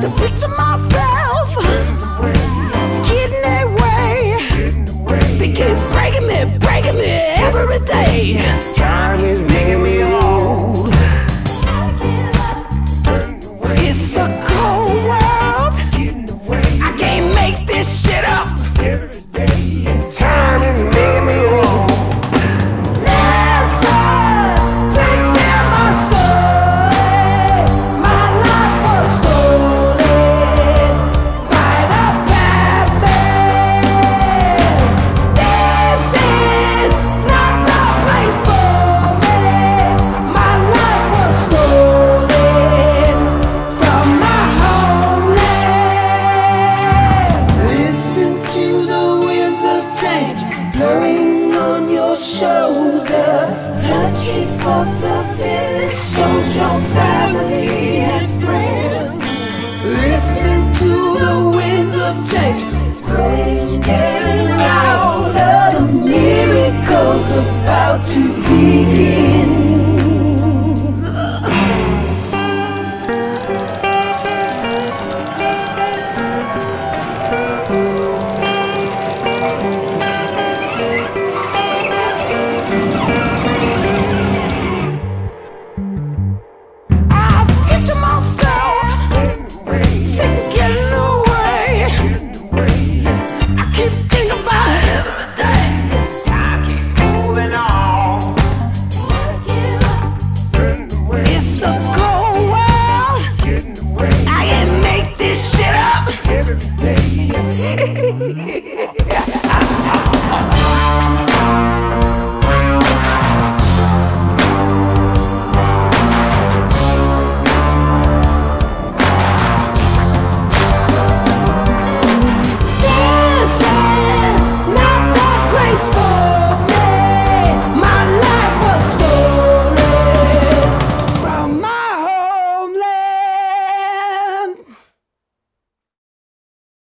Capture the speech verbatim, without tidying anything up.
to picture myself getting away. They keep breaking me, breaking me every day. Time is making me old. It's a cold world. I can't make this shit up. Time is making me old. Blurring on your shoulder, the chief of the village sold your family and friends. Listen to the winds of change